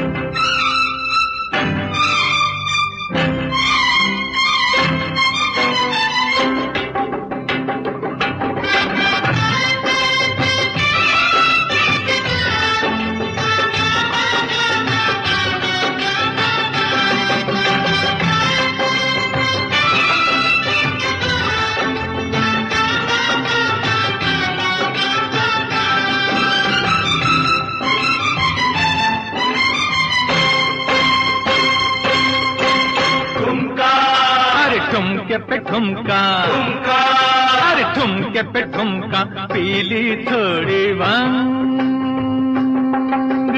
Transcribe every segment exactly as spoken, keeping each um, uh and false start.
ठुमके पे ठुमका, अरे ठुमके पे ठुमका, पीली थोड़ी भंग,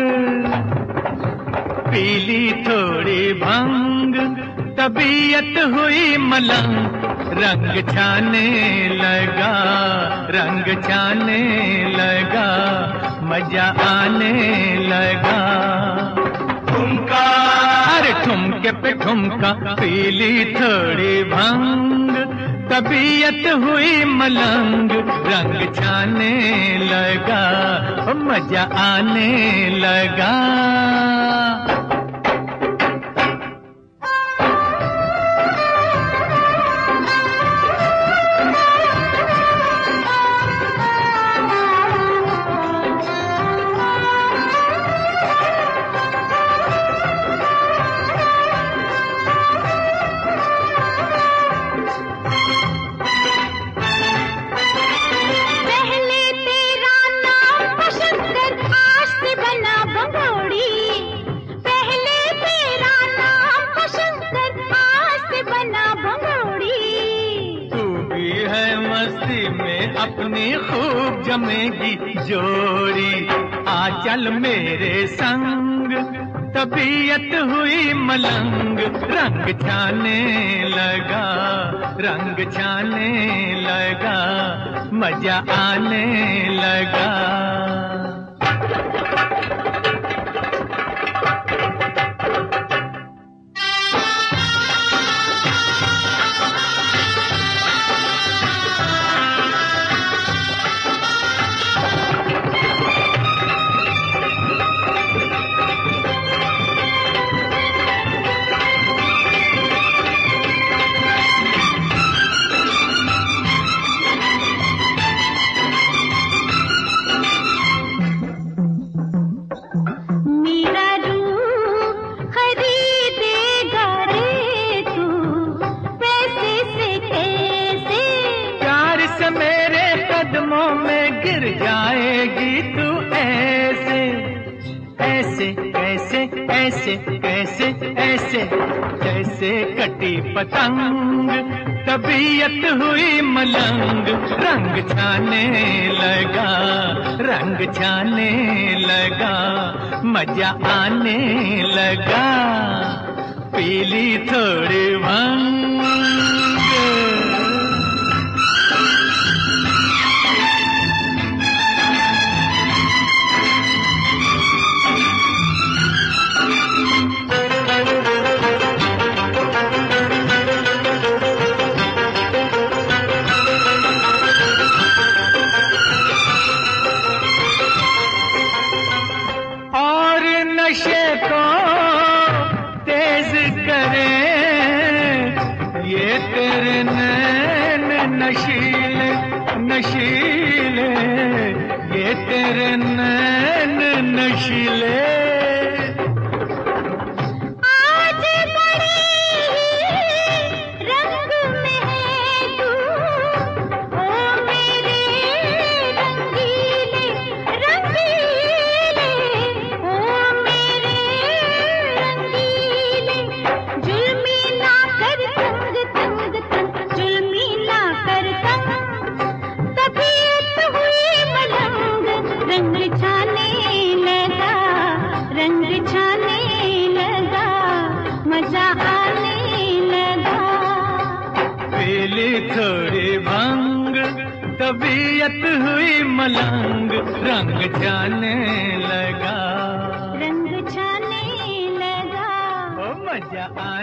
पीली थोड़ी भंग, तबीयत हुई मलंग, रंग छाने लगा, रंग छाने लगा, मजा आने लगा। ठुमका, अरे ठुमके पे ठुमका, पीली थोड़ी भंग, तबीयत हुई मलंग, रंग छाने लगा, मजा आने लगा। अपनी खूब जमेगी जोड़ी, आ चल मेरे संग, तबीयत हुई मलंग, रंग छाने लगा, रंग छाने लगा, मजा आने लगा। कदमों में गिर जाएगी तू ऐसे, ऐसे कैसे, ऐसे कैसे, ऐसे जैसे कटी पतंग, तबीयत हुई मलंग, रंग छाने लगा, रंग छाने लगा, मजा आने लगा, पीली थोड़ी भंग। नशे को तेज करे ये तेरे नैन नशीले, नशीले ये तेरे नैन नशीले। थोड़ी भंग, तबीयत हुई मलंग, रंग छाने लगा, रंग छाने लगा, ओ मजा आ